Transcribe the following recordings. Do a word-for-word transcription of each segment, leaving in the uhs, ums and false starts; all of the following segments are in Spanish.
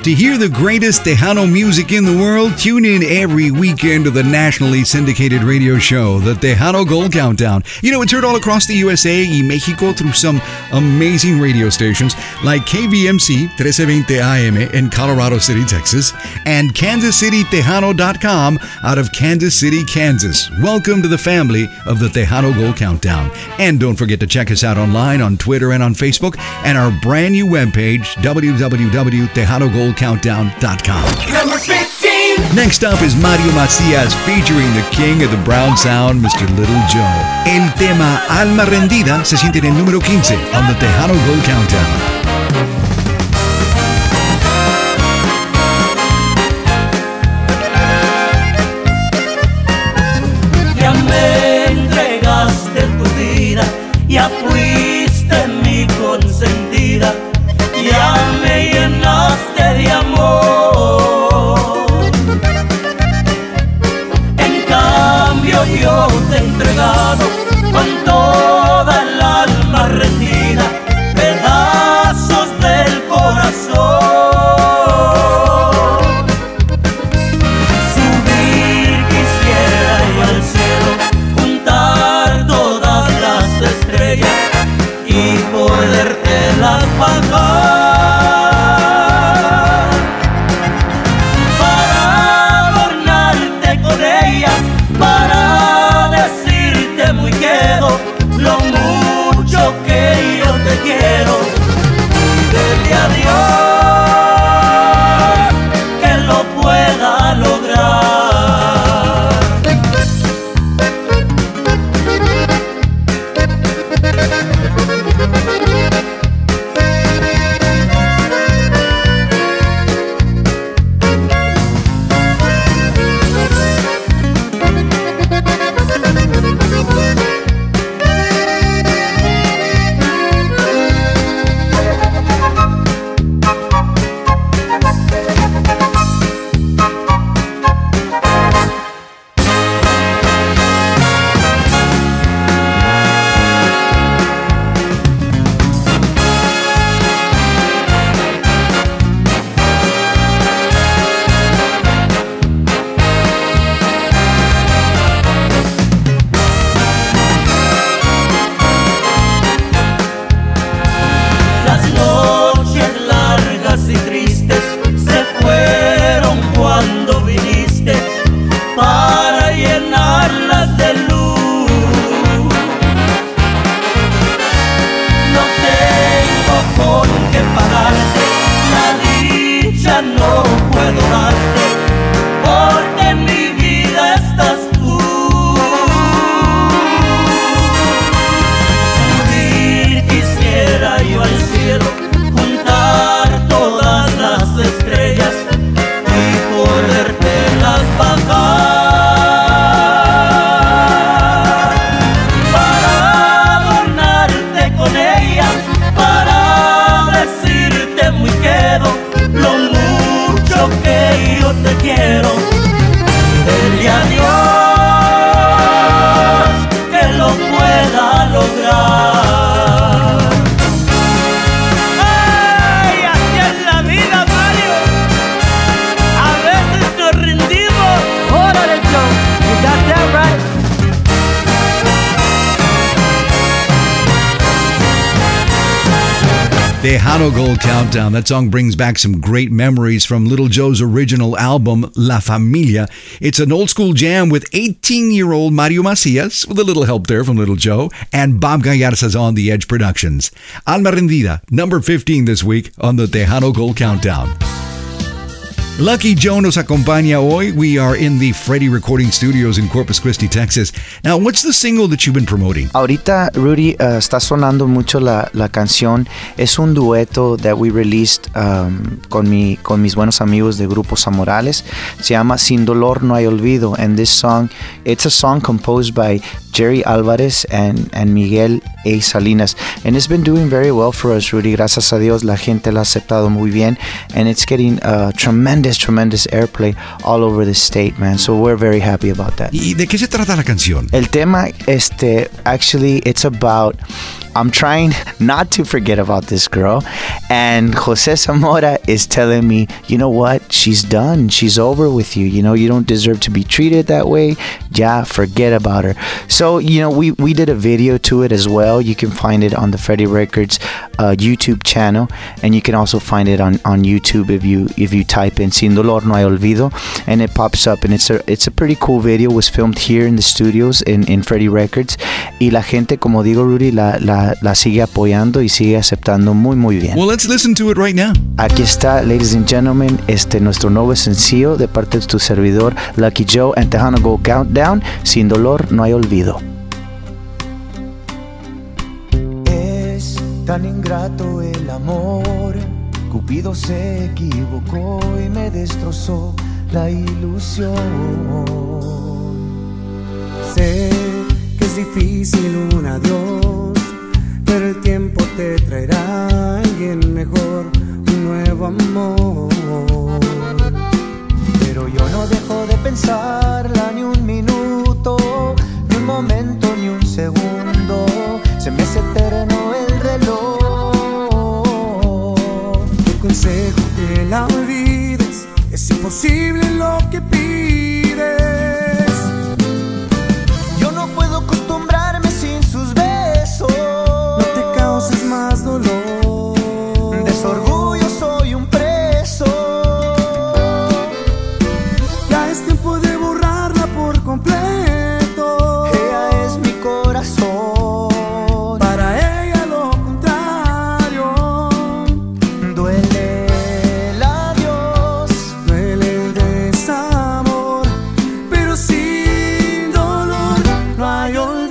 To hear the greatest Tejano music in the world, tune in every weekend to the nationally syndicated radio show, the Tejano Gold Countdown. You know, it's heard all across the U S A y Mexico through some amazing radio stations like K V M C thirteen twenty A M in Colorado City, Texas, and Kansas City Tejano dot com out of Kansas City, Kansas. Welcome to the family of the Tejano Gold Countdown. And don't forget to check us out online on Twitter and on Facebook and our brand new webpage, w w w dot tejano gold countdown dot com. Number fifteen. Next up is Mario Macias featuring the king of the brown sound, Mister Little Joe. El tema Alma Rendida se siente en el número quince on the Tejano Gold Countdown. Ya fuiste mi consentida, ya me llenaste de amor. En cambio yo te he entregado con toda el alma rendida, pedazos del corazón. Subir quisiera yo al cielo, juntar todas las estrellas y podértelas pagar para adornarte con ellas, para decirte muy quedo lo mucho que yo te quiero. Dile a Dios que lo pueda lograr. Tejano Gold Countdown. That song brings back some great memories from Little Joe's original album, La Familia. It's an old school jam with eighteen-year-old Mario Macias, with a little help there from Little Joe, and Bob Gallarza's On the Edge Productions. Alma Rendida, number fifteen this week on the Tejano Gold Countdown. Lucky Joe nos acompaña hoy. We are in the Freddie Recording Studios in Corpus Christi, Texas. Now, what's the single that you've been promoting? Ahorita, Rudy, uh, está sonando mucho la, la canción. Es un dueto that we released um, con, mi, con mis buenos amigos de Grupo Zamorales. Se llama Sin Dolor No Hay Olvido. And this song, it's a song composed by Jerry Alvarez and, and Miguel A. Salinas. And it's been doing very well for us, Rudy. Gracias a Dios, la gente la ha aceptado muy bien. And it's getting uh, tremendous, tremendous airplay all over the state, man. So we're very happy about that. ¿Y de qué se trata la canción? El tema, este, actually, it's about... I'm trying not to forget about this girl, and Jose Zamora is telling me, you know what, she's done, she's over with you, you know, you don't deserve to be treated that way, yeah, forget about her. So, you know, we, we did a video to it as well. You can find it on the Freddie Records uh, YouTube channel, and you can also find it on, on YouTube if you if you type in Sin Dolor No Hay Olvido, and it pops up, and it's a, it's a pretty cool video. It was filmed here in the studios in, in Freddie Records, y la gente, como digo, Rudy, la, la la sigue apoyando y sigue aceptando muy muy bien. Well, let's listen to it right now. Aquí está, ladies and gentlemen, este nuestro nuevo sencillo de parte de tu servidor Lucky Joe and Tejano Gold Countdown, Sin Dolor No Hay Olvido. Es tan ingrato el amor, Cupido se equivocó y me destrozó la ilusión. Sé que es difícil un adiós, pero el tiempo te traerá a alguien mejor, un nuevo amor. Pero yo no dejo de pensarla ni un minuto, ni un momento, ni un segundo. Se me hace eterno el reloj. Te aconsejo que la olvides, es imposible lo que pides. Yo no puedo acostumbrarme sin sus besos. Es más dolor. De su orgullo soy un preso. Ya es tiempo de borrarla por completo. Ella es mi corazón. Para ella lo contrario. Duele el adiós, duele el desamor, pero sin dolor no hay olvido.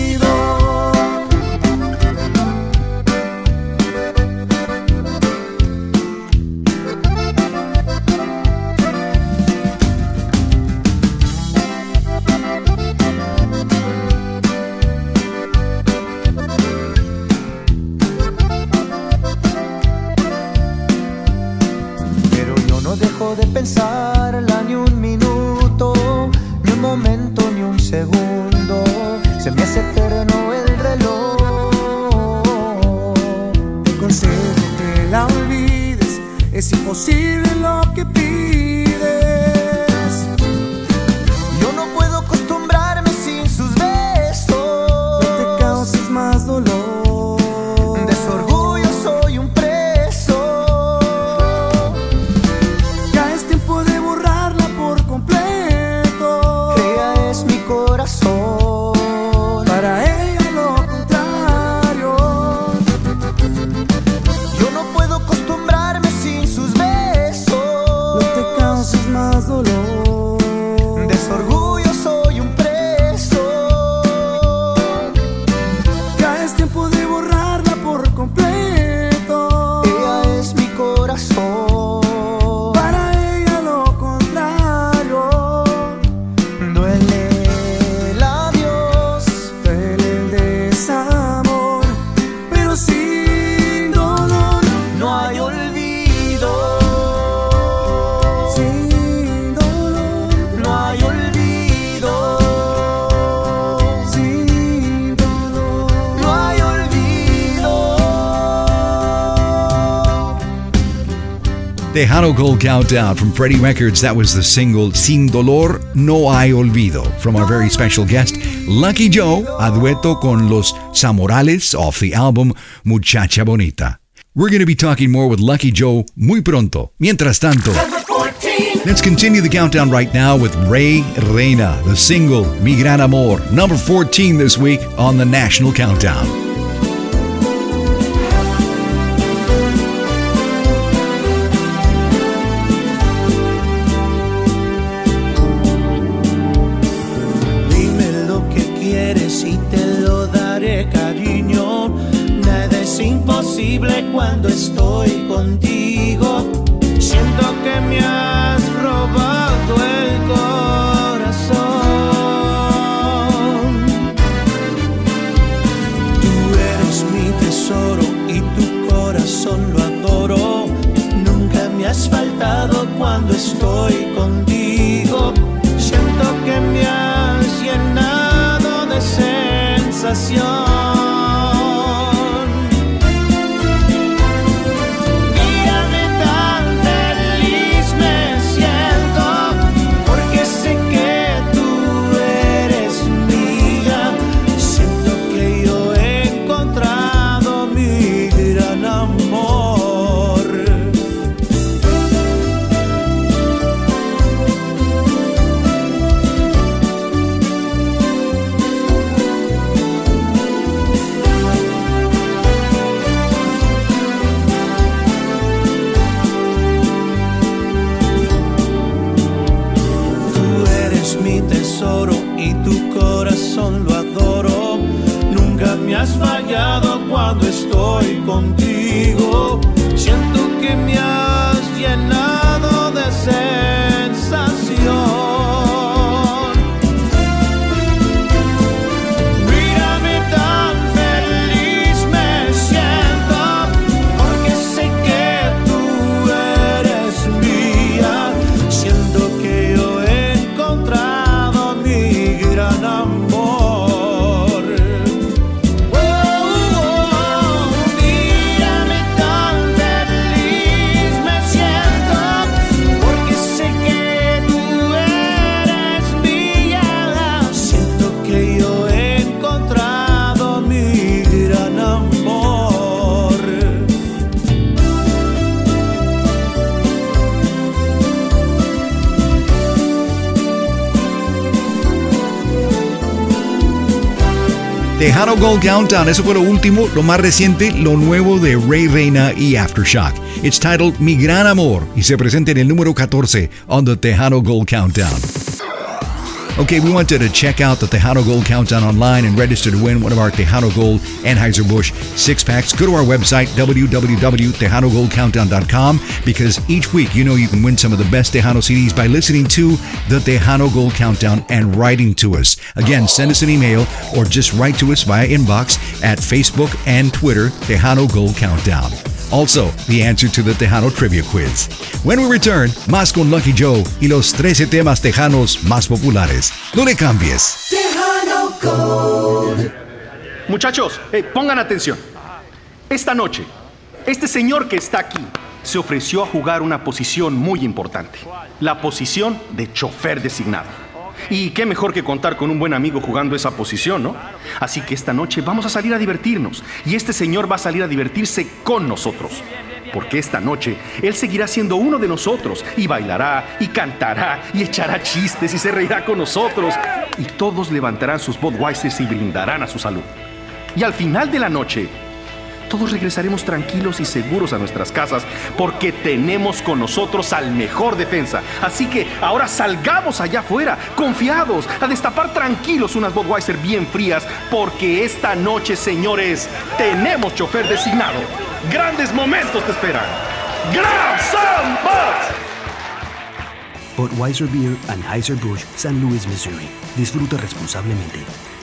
De pensarla ni un minuto, ni un momento, ni un segundo. Se me hace eterno el reloj. Te aconsejo que la olvides, es imposible lo que pides. Yo no puedo acostumbrarme sin sus besos. No te causes más dolor. De su orgullo soy un preso. Para ella lo contrario. Yo no puedo acostumbrarme sin sus besos. No te causes más dolor. De su orgullo soy un preso. Ya es tiempo de borrarla por completo. Ella es mi corazón. Para ella lo contrario. Duele Tejano Gold Countdown from Freddie Records. That was the single Sin Dolor No Hay Olvido from our very special guest, Lucky Joe, a dueto con Los Zamorales off the album Muchacha Bonita. We're going to be talking more with Lucky Joe muy pronto. Mientras tanto, let's continue the countdown right now with Ray Reina, the single Mi Gran Amor, number fourteen this week on the National Countdown. Cuando estoy contigo, siento que me has robado el corazón. Tú corazón lo adoro. Nunca me has faltado cuando estoy contigo. Siento que me has llenado de sensación. Y tu corazón lo adoro. Nunca me has fallado cuando estoy contigo. Siento que me has llenado de sensación. Mírame tan feliz me siento, porque sé que tú eres mía. Siento que yo he encontrado mi gran amor. Oh, oh, oh. Mírame tan feliz me siento, porque sé que tú eres mía. Siento que yo he encontrado mi gran amor. Tejano Gold Countdown, eso fue lo último, lo más reciente, lo nuevo de Ray Reina y Aftershock. It's titled Mi Gran Amor y se presenta en el número catorce on the Tejano Gold Countdown. Okay, we want you to check out the Tejano Gold Countdown online and register to win one of our Tejano Gold Anheuser-Busch six-packs. Go to our website, w w w dot tejano gold countdown dot com, because each week you know you can win some of the best Tejano C Ds by listening to the Tejano Gold Countdown and writing to us. Again, send us an email or just write to us via inbox at Facebook and Twitter, Tejano Gold Countdown. Also, the answer to the Tejano Trivia Quiz. When we return, más con Lucky Joe y los trece temas tejanos más populares. No le cambies. Tejano Gold. Muchachos, eh, pongan atención. Esta noche, este señor que está aquí se ofreció a jugar una posición muy importante. La posición de chofer designado. Y qué mejor que contar con un buen amigo jugando esa posición, ¿no? Así que esta noche vamos a salir a divertirnos. Y este señor va a salir a divertirse con nosotros. Porque esta noche él seguirá siendo uno de nosotros. Y bailará, y cantará, y echará chistes, y se reirá con nosotros. Y todos levantarán sus Budweisers y brindarán a su salud. Y al final de la noche, todos regresaremos tranquilos y seguros a nuestras casas, porque tenemos con nosotros al mejor defensa. Así que ahora salgamos allá afuera, confiados, a destapar tranquilos unas Budweiser bien frías, porque esta noche, señores, tenemos chofer designado. Grandes momentos te esperan. ¡Grab some Buds! Budweiser Beer, Anheuser-Busch, Saint Louis, Missouri. Disfruta responsablemente.